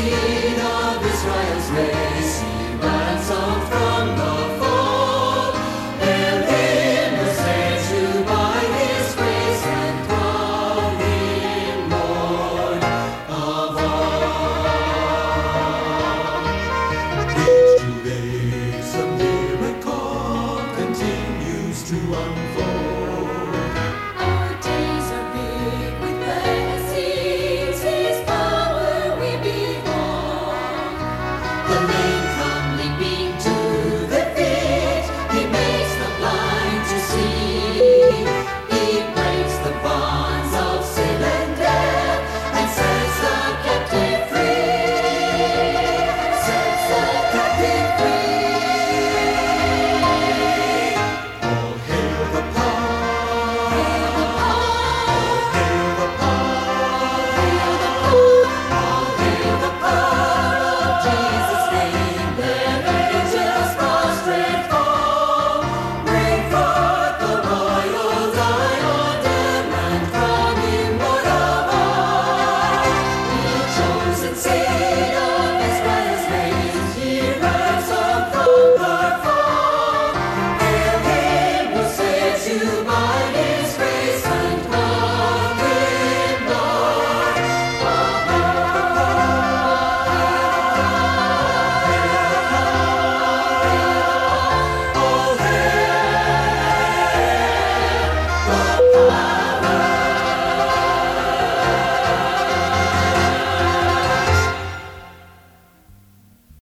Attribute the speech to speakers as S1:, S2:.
S1: seed of Israel's race, he ransomed from the fold. Hail him who saves you by his grace, and call him Lord of all. Each new day, some miracle continues to unfold.